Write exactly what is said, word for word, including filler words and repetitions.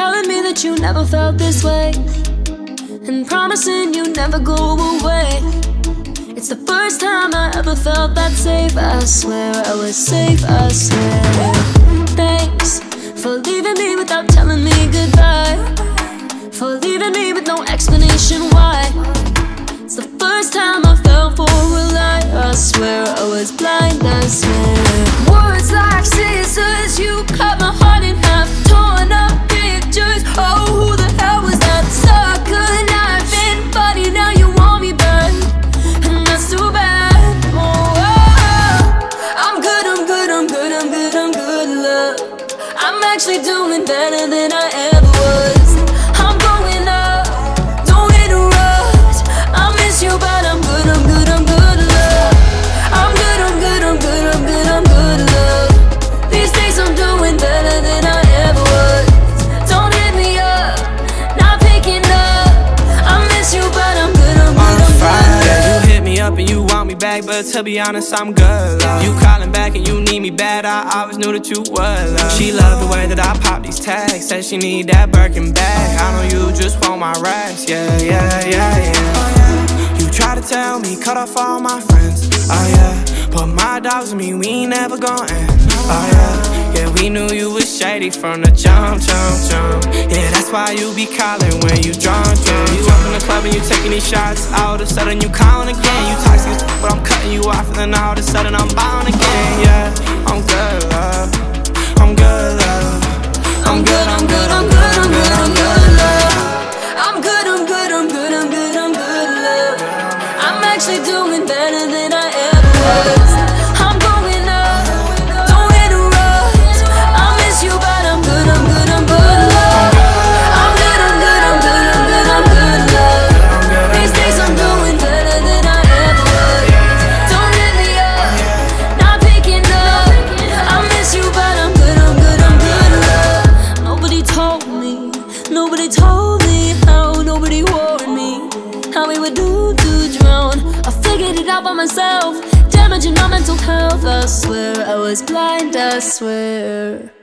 telling me that you never felt this way, and promising you never go away. It's the first time I ever felt that safe. I swear I was safe, I swear. Thanks for leaving me without telling me goodbye, for leaving me with no explanation why. It's the first time I fell for a lie. I swear I was blind, I swear. Words like scissors, you cut my heart in half, torn up pictures. Oh, who the hell was that sucker? Knife in body, now you want me back, and that's too bad. Oh, oh, I'm good, I'm good, I'm good, I'm good, I'm good, love. I'm actually doing better than I ever was. I'm going up, don't interrupt. I miss you, but I'm good, I'm good, I'm good, love. I'm good, I'm good, I'm good, I'm good, I'm good, love. These days I'm doing better than I ever was. Don't hit me up, not picking up. I miss you, but I'm good, I'm good, I'm good, love. You hit me up and you want me back, but to be honest, I'm good, love. You calling back and you need me bad, I always knew that you would, love. She loved the way that I pop these tags, said she need that Birkin bag. I know you just want my racks, yeah, yeah, yeah, yeah. Oh, yeah. You try to tell me, cut off all my friends, oh yeah. Put my dogs with me, we ain't never gon' end, oh yeah. Yeah, we knew you was shady from the jump, jump, jump. Yeah, that's why you be calling when you drunk, drunk. You up in the club and you taking these shots, all of a sudden you calling again. You toxic, but I'm cutting you off, and then all of a sudden I'm bound again. Yeah, I'm good, love. I'm good, love. I'm good, I'm good, I'm good, I'm good, I'm good, love. I'm good, I'm good, I'm good, I'm good, I'm good, love. I'm actually doing better than I ever was. I'm going up, don't interrupt. I miss you, but I'm good, I'm good, I'm good, love. I'm good, I'm good, I'm good, I'm good, I'm good, love. These days I'm doing better than I ever was. Don't hit me up, not picking up. I miss you, but I'm good, I'm good, I'm good, love. Nobody told me, nobody told me how, nobody warned me how we would do to drown. I figured it out by myself, damaging my mental health. I swear I was blind, I swear.